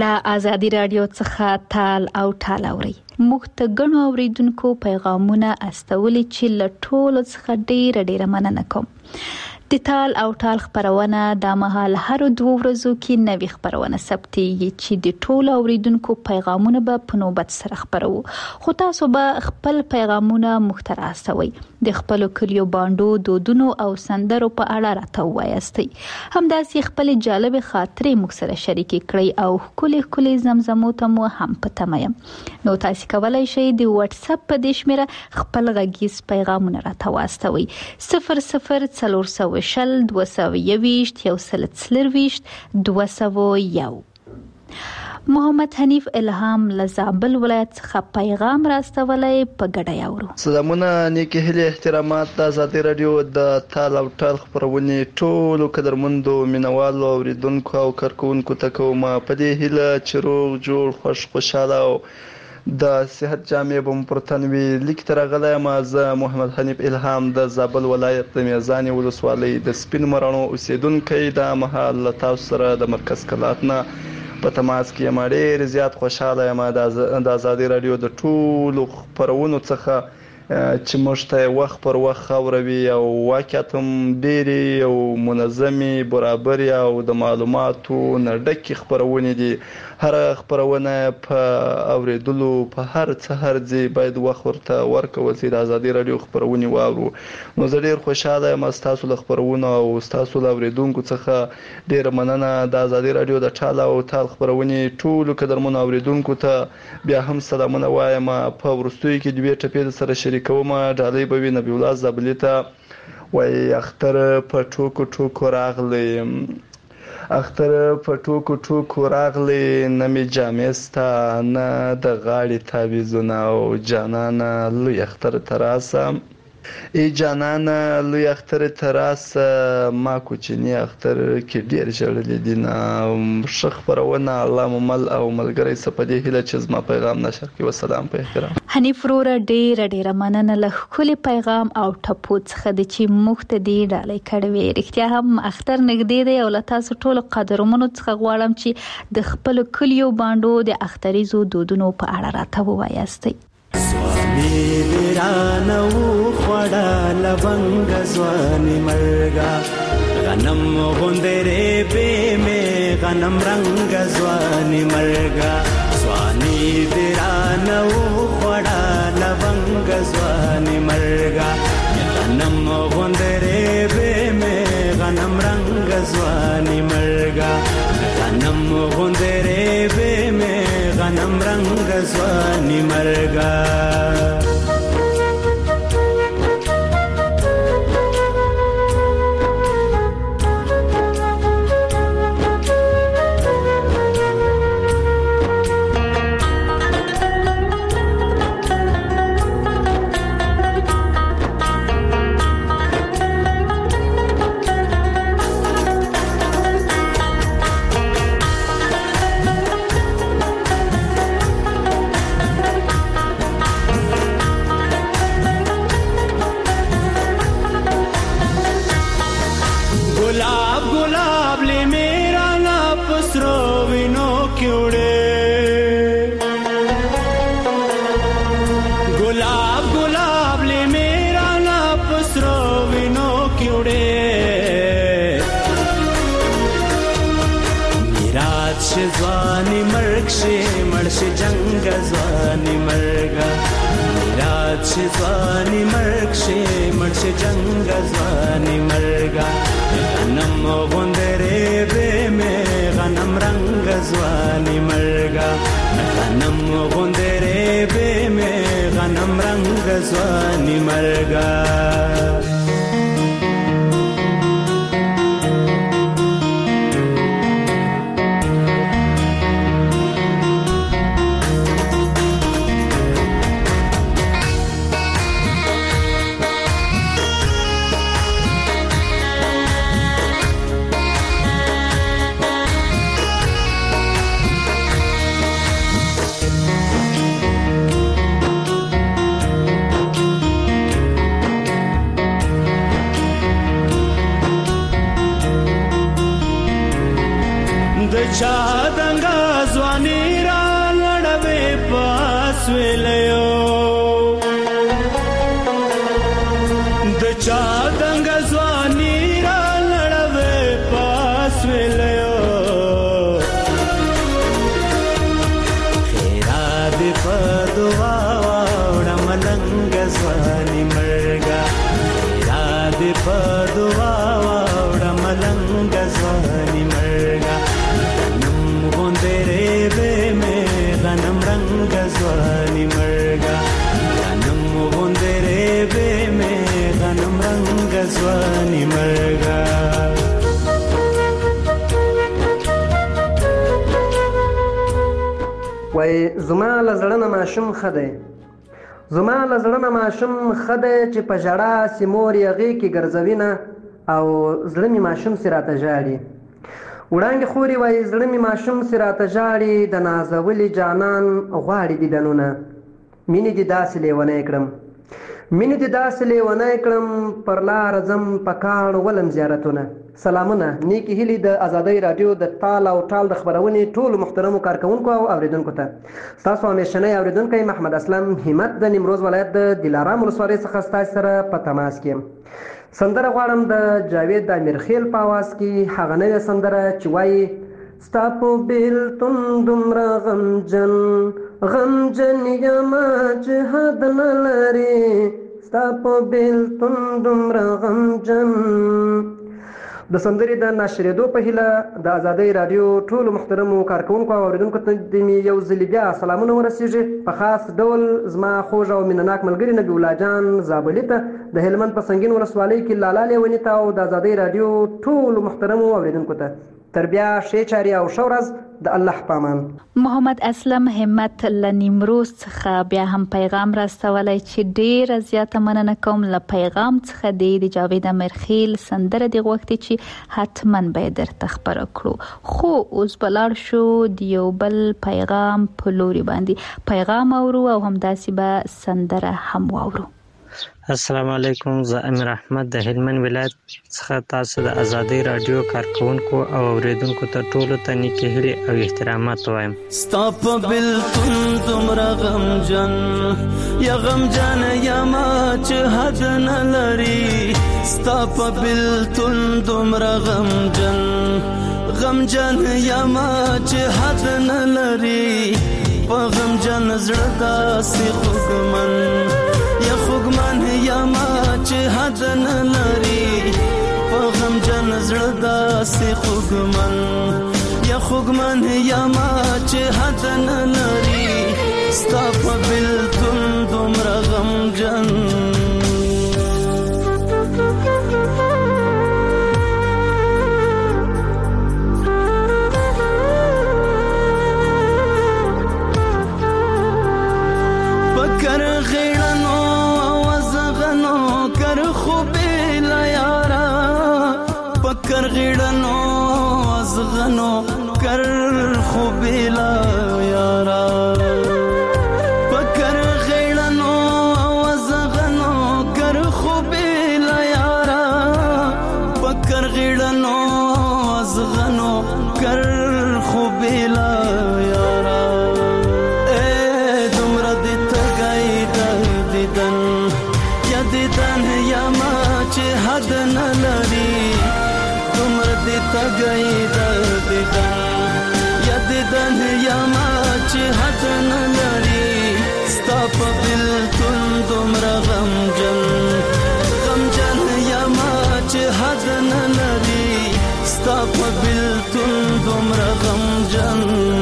لا آزادي رادیو څخه تال او ټال اوري. موږ ته غنو اوریدونکو پیغامونه استولې چې لټول څخه ډېر مننه کوم. د تال او ټال خبرونه د مهال هر 2 ورځو کې نوې خبرونه ثبتېږي چې د ټول اوریدونکو پیغامونه به په نوبت سره خبرو. خو تاسو به خپل پیغامونه مخترع استوي. د خپل کلیو باندو دودونو او سندرو په اړه راته وایستئ. همداسې خپل جالب خاطرې موږ سره شریک کړئ او کلی زمزمو ته مو هم پته یم. نو تاسو کولای شئ د واتس اپ په دې شمیره خپل غږیز پیغامونه راته واستوي. 00 وشل 221 1 201. محمد حنیف الهام لزابل ولایت څخه پیغام راستولای په ګډه یاورو. سلامونه نیکی هلي احترامات د آزادي رادیو د تال او ټال خبرونه ټولو قدرمندو مینوالو اوریدونکو او کارکونکو ته کوم په دې هله چې روغ جوړ خوشاله او د صحت جامع بم پرتنوي لیک ترغله ما زه محمد حنیف الهام د زابل ولایت د میزان ولسوالۍ د سپین مرانو اوسیدونکو د محل تاسو سره د مرکز کلاتنا په تماس کې ما ډېر زیات خوشاله یم د آزادي رادیو د ټولو خبرونو څخه چې مشته وخت پر وخت خوروي او واقعتم ډېری او منظمي برابر او د معلوماتو نډک خبرونه دي. هر خبرونه په اوریدلو په هر څه هرځي باید وخت ورته ورکول شي. د آزادي رادیو خبرونه واورو. نو زه ډېر خوشاله یم تاسو له خبرونه او تاسو له اوریدونکو څخه ډېر مننه. د آزادي رادیو د ټال او ټال خبرونه ټولو قدرمن اوریدونکو ته بیا هم سلامونه وایم. په ورستوي کې دوی ټپې سره شریکوم. ډالۍ به نبی الله زابلیته وای اختر په ټوکو راغلی. اختر په ټوکو راغلی نه می جامستا نه د غاړې تعویذونه او جانانه لوی اختر تراسه. ای جانانه لوی اختر تراسه ما کوچنی اختر کې ډیر ژړلې دي نه شخ پرونه الله ممل او ملګری سپدې هله چې زما پیغام نشر کې وسلام په احترام. حنیف وروره ډیر مننه له کلی پیغام او ټپو څخه د چې مختدي ډالۍ کړوي. رښتیا هم اختر نږدې دی او له تاسو ټول قدرمنو څخه غواړم چې د خپل کلیو باندو د اختریزو دودونو په اړه راته وایاستئ. سوامي ورانو خوړه لونګ ځواني مرګا غنم غوندره به مې غنم رنگ ځواني مرګا سوامي ورانو خوړه لونګ ځواني مرګا غنم غوندره به مې غنم رنگ ځواني مرګا غنم غوندره به مې غنم رنگ ځواني مرګا. ځواني مرګ شي مړ شي جنگ ځواني مرګا میراث شي ځواني مرګ شي مړ شي جنگ ځواني مرګا غنم غوندره به مې غنم رنگ ځواني مرګا غنم غوندره به مې غنم رنگ ځواني مرګا. چا دنګ ځواني را لړوي پاس ویلو خیرات په دعا وړه ملنګ ځواني مرګا خیرات په دعا وړه ملنګ ځواني مرګا غنم غوندره به مې غنم رنگ ځواني مرګا غنم غوندره به مې غنم رنگ ځواني مرګا وای زما لزړنه ماشوم خده زما لزړنه ماشوم خده چې په جړه سیمور یغي کې ګرځوینه او زړه می ماشوم سراته جاړي وړانګ خوري وای زړه می ماشوم سراته جاړي د نازولي جانان غواړي دي دنونه مینې دي داسې لیونه کړم مینې دي داسې لیونه کړم پر لار زم پکاړ ولم زیارتونه سلامونه نیکی هیلی د آزادۍ رادیو د تال او ټال د خبرونې ټول محترمو کارکونکو او اوریدونکو ته تاسو همیشنی اوریدونکی محمد اسلم همت د نیمروز ولایت د دلارام ولسوالۍ څخه ستاسو سره په تماس کې سندره غواړم د جاوید امیرخیل په आवाज کې هغه نوې سندره چې وایي ستا په بیلتون دومره غمجن یمه چې حد نه لري ستا په بیلتون دومره غمجن د سندرې د نشریدو په هیله د آزادۍ رادیو ټولو محترمو کارکونکو او اوریدونکو ته د مې یو ځلې بیا سلامونه ورسیږي په خاص ډول زما خوږ او مینهناک ملګري نبي الله جان زابلي ته د هلمند په سنګین ولسوالۍ کې لالا لیوني ته او د آزادۍ رادیو ټولو محترمو اوریدونکو ته تر بیا ښې چارې او ښه ورځ د الله پامان. محمد اسلم همت له نیمروز څخه بیا هم پیغام راستولی چې ډېره زیاته مننه کوم له پیغام څخه د جاوید امیرخیل سندره د غوښتي چې حتما به درته خبره کړو خو اوس بلار شو د یو بل پیغام په لوري باندې پیغام اورو او همداسې به سندره هم واورو. السلام علیکم، زه امیر احمد د هلمند ولایت څخه تاسو د آزادۍ رادیو کارکونکو او اوریدونکو ته ټولو ته نیکې هیلې او احترامات وایم. ستا په بیلتون دومره غمجن یا غمجن یما چې حد نه لري ستا په بیلتون دومره غمجن یما چې حد نه لري په غمجن زړه داسې خوږمن یا خوږمن یما چې حد نه لري په غمجن زړه داسې خوږمن یا خوږمن یما چې حد نه لري ستا په بیلتون دومره غمجن پکر غیړنو وزغنو کر خوبې لا یارا پکر غیړنو وزغنو کر خوبې لا یارا پکر غیړنو وزغنو کر خوبې لا یارا پکر غیړنو وزغنو کر خوبې لا یارا دیدن یما چې حد نه لري تمر دې تګي دیدن یا دیدن یما چې حد نه لري ستا په بیلتون دومره غمجن یما چې حد نه لري ستا په بیلتون دومره غمجن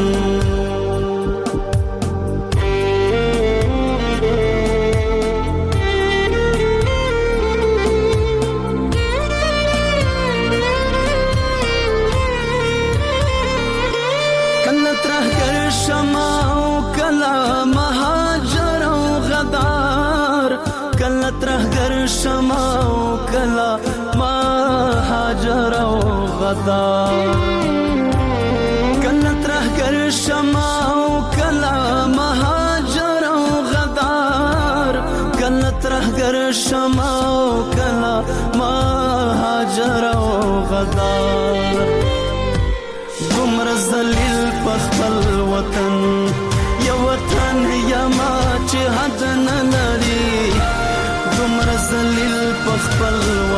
شما او کلا ما هاجر او غدار کله ترهګر شما او کلا ما هاجر او غدار کله ترهګر شما او کلا ما هاجر او غدار ګمر ذلیل په خپل وطن یو وطن یما چې حد نه لري دومره ذلیل په خپل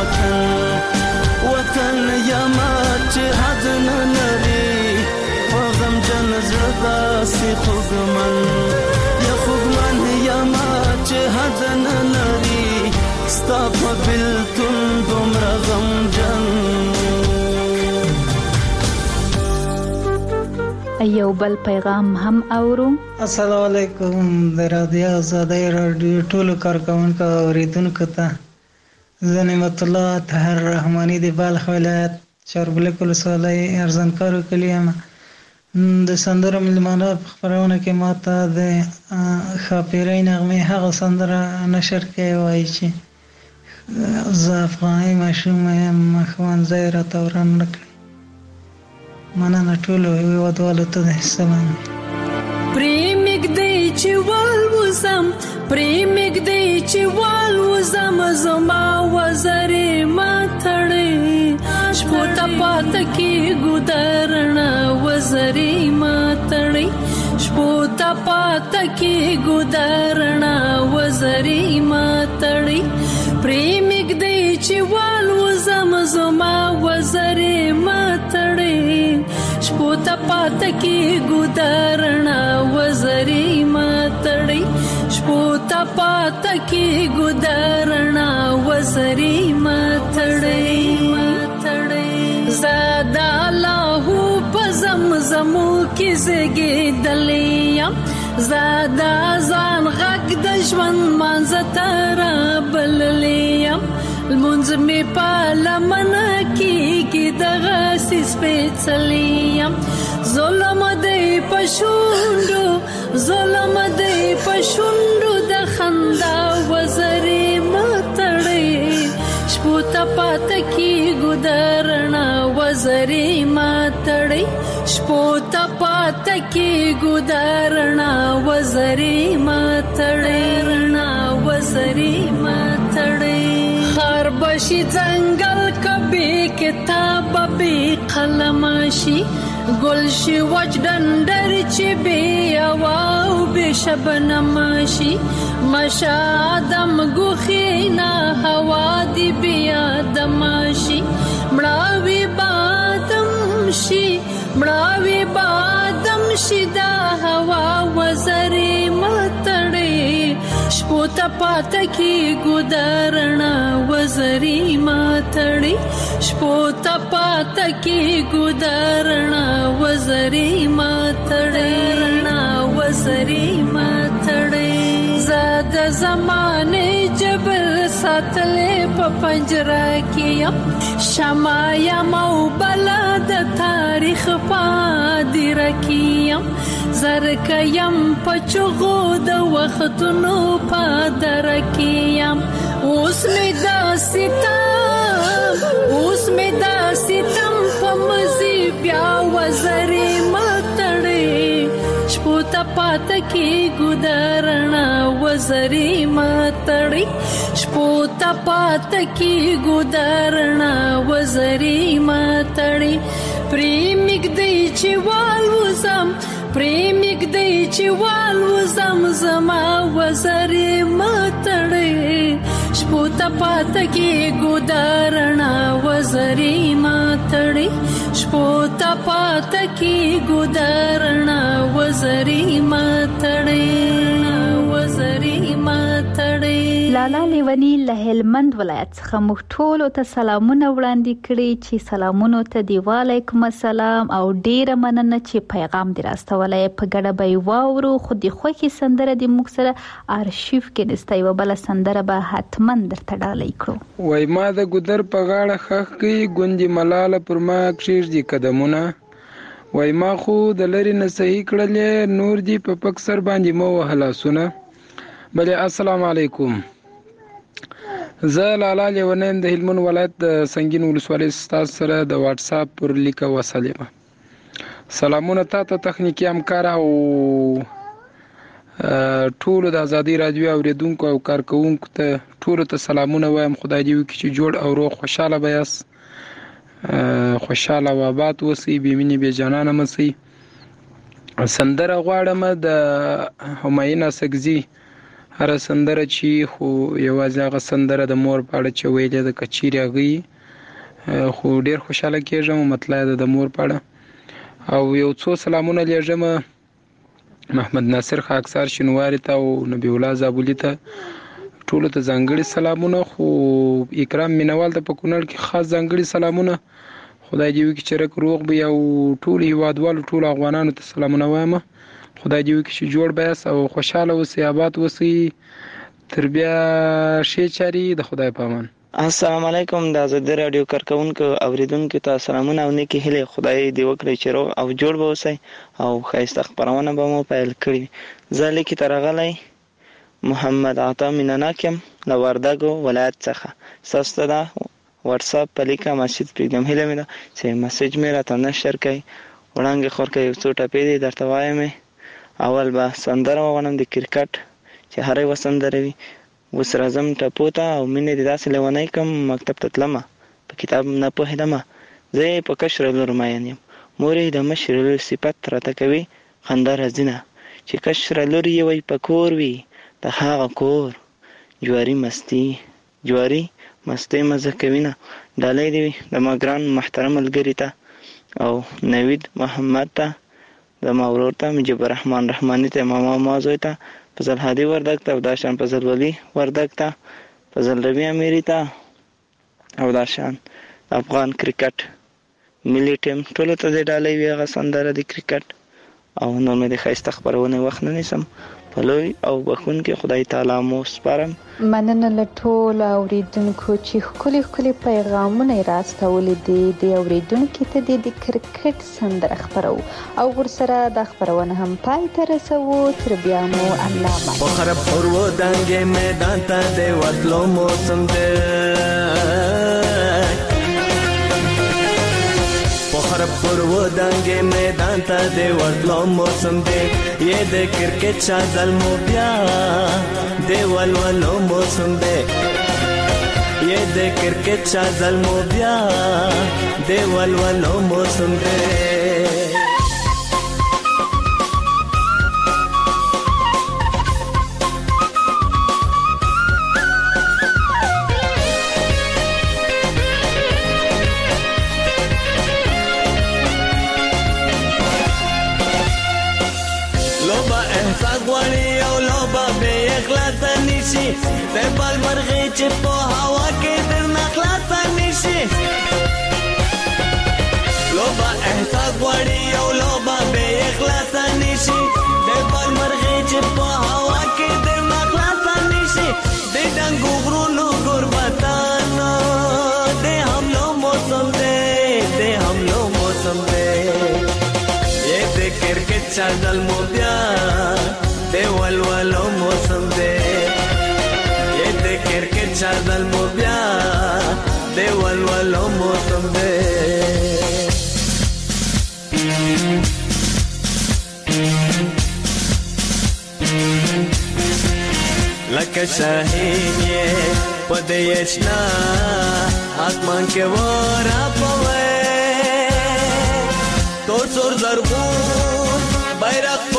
وطن یما چې حد نه لري په غمجن زړه داسې خوږمن یما چې حد نه لري ستا په بېلتون دومره غمجن. یو بل پیغام هم اورو. السلام علیکم د رادیو آزادۍ رادیو ټولو کارکونکو او اوریدونکو ته زه نعمت الله طاهر رحماني د بلخ ولایت چاربلک ولسوالۍ ارزنکارو کلی یم. د سندرو ملمانه په خپرونه کې ماته د ښاپیرۍ نغمې هغه سندره نشر کوي وایي چې زه افغاني ماشوم یم ښوونځی راته وران نه کړي. مننه ټولو هېوادوالو ته د سلام. پرې مږدی چې والوزم پرې مږدی چې والوزم زما وزرې ماتړې شپو ته پاته کېږو درڼه وزرې ماتړې شپو ته پاته کېږو درڼه وزرې ماتړې پرې مږدی چې والوزم زما وزرې ماتړې شپو ته پاته کېږو درڼه وزرې ماتړې شپو ته پاته کېږو درڼه وزرې ماتړې زادا لاهو په زمزمو کې زګېدلې یم زادا ځان غږ د ژوند مانځه ته رابللې یم لمونځ مې په لمنه کېږي دغسې سپېڅلی یم ظلم دی په شونډو ظلم دی په شونډو د خندا وزرې ماتړې شپو ته پاته کېږو درڼه وزرې ماتړې شپو ته پاته کېږو درڼه وزرې ماتړې وزرې ماتړې خار بشي ځنګل کبي کتاب به قلم شي ګل شي وچ ډنډر چې بې هوا او بې شبنم شي مشه آدم ګوښې نه هوا دې بې آدم شي مړاوي بادم شي مړاوي بادم شي دا هوا وزرې ماتړې شپو ته پاته کېږو درڼه وزرې ماتړې شپو ته پاته کېږو درڼه وزرې ماتړې وزرې ماتړې زه د زمانې جبر ساتلې په پنجره کې یم شمع یم او بلا د تاریخ په هدیره کې یم زرکه یم په چغو د وختونو په دره کې یم اوس مې دا ستم په مزي بیا وزرې ماتړې شپو ته پاته کېږو درڼه وزرې ماتړې شپو ته پاته کېږو درڼه وزرې ماتړې پرې مږدی چې والوزم پرې مږدی چې والوزم زما وزرې ماتړې شپو ته پاته کېږو درڼه وزرې ماتړې شپو ته پاته کېږو درڼه وزرې ماتړې وزرې ماتړې. لالا لیونی له هلمند ولایت څخه موږ ټولو ته سلامونه وړاندې کړي چې سلامونو ته دی وعلیکم السلام او ډیره مننه چې پیغام دی راستولای په ګډه به واورو خو د خوښي سندره د موږ سره آرشیف کې نسته یو بل سندره به حتما درته ډالۍ کړو. وای ما د ګودر په غاړه خخ کې ګوندې ملاله پر ما کښېږدي قدمونه وای ما خو د لرې نه صحیح کړلې نور دي په پک سر باندې مو وهلاسونه. بله السلام علیکم زه لالا لیونی د هلمند ولایت د سنگین ولسوالۍ ستاسو سره د واتس اپ پر لیکه وصل یم. سلامونه تاسو تخنیکی همکار او ټولو د ازادي رادیو اوریدونکو او کارکونکو ته ټولو ته سلامونه وایم. خدای دې وکړي چې جوړ او روغ خوشاله بیاست خوشاله و آباد اوسئ بې مینې بې جانانه مسئ. سندره غواړم د همایون اصغزي هر سندره چې خو یوازې هغه سندره د مور په اړه چې ویلې د کچيري غي خو ډیر خوشاله کېږم مطلب د مور په اړه او یو څو سلامونه لېږم محمد ناصر خاکسار شنواری ته او نبی الله زابولی ته ټول ته ځانګړي سلامونه خو اکرام مینوال ته په کونړ کې خاص ځانګړي سلامونه خدای دې وکړي چې رک روغ به او ټول هیوادوالو ټول افغانانو ته سلامونه وایم خدای دې وکړي چې جوړ بیاس او خوشاله اوسئ آباد اوسئ تر بیا شي چاري د خدای په امان. السلام علیکم د آزادۍ رادیو کارکونکو اوریدونکو ته سلامونه او نیکی هیله خدای دې وکړي چې روغ او جوړ به اوسئ او ښایسته خبرونه به مو پیل کړي. زه لیکي ترغلی محمد عطا مینناکم له وردګو ولایت څخه تاسو ته واتس اپ په لیکه مسیج پیغام هیله مې ده چې مسیج مې راته نشر کړئ وړاندې خور کې یو څو ټپې دي درته وایم. اول به سندره وغواړم د کرکټ چې هرې وسندره وي اوس راځم ټپو ته او مینې د داسې لیونی کوم مکتب ته تلمه په کتاب نه پوهېدمه زه یې په کشره لور مین یم مور یې د مشرې لور صفت راته کوي خندا راځینه چې کشره لور یې وی په کور وي د هغه کور جواري مستۍ مزه کوي نه ډالۍ دی د ما ګران محترم ملګري ته او نوید محمد ته د ما ورور ته مجيب الرحمن رحماني ته ماما مازوي ته فضل هادي وردګ ته او داشان فضل ولی وردګ ته فضل ربيع اميري ته او داشان افغان کرکټ ملي ټیم ټول ته د ډالۍ وی غا سندره د کرکټ او نو مې د خیسته خبرونه وخت نه نسم پلوي او بخون کې خدای تعالی مو سپارم. مننه له ټول اوریدونکو چې خولي پیغامونه راستولې دي د اوریدونکو ته د کرکټ سندره خبرو او ورسره د خبرونه هم پای ته رسو تر بیا مو الله ما بخر پرو دانګې میدان ته د وتلو موسم ده بخر پرو دانګې میدان ته د وتلو موسم ده یہ د کرکټ چادل مو بیا د ولولو موسم ده یہ د کرکټ چادل مو بیا د ولولو موسم ده د بل مرغې چې په هوا کې در نخلاص نشي لوبا احساس غواړي او لوبا به اخلاص نشي د بل مرغې چې په هوا کې در نخلاص نشي د ډنګو غرونو غربتانو د حملو موسم دی یہ د کرکټ چادل مو بیا د ولولو موسم دی کرکټ چادل مو بیا د ولولو موسم دی لکه شاهین یې په دې اشنا اسمان کې ورا پوي تو څور زرغون بیرغ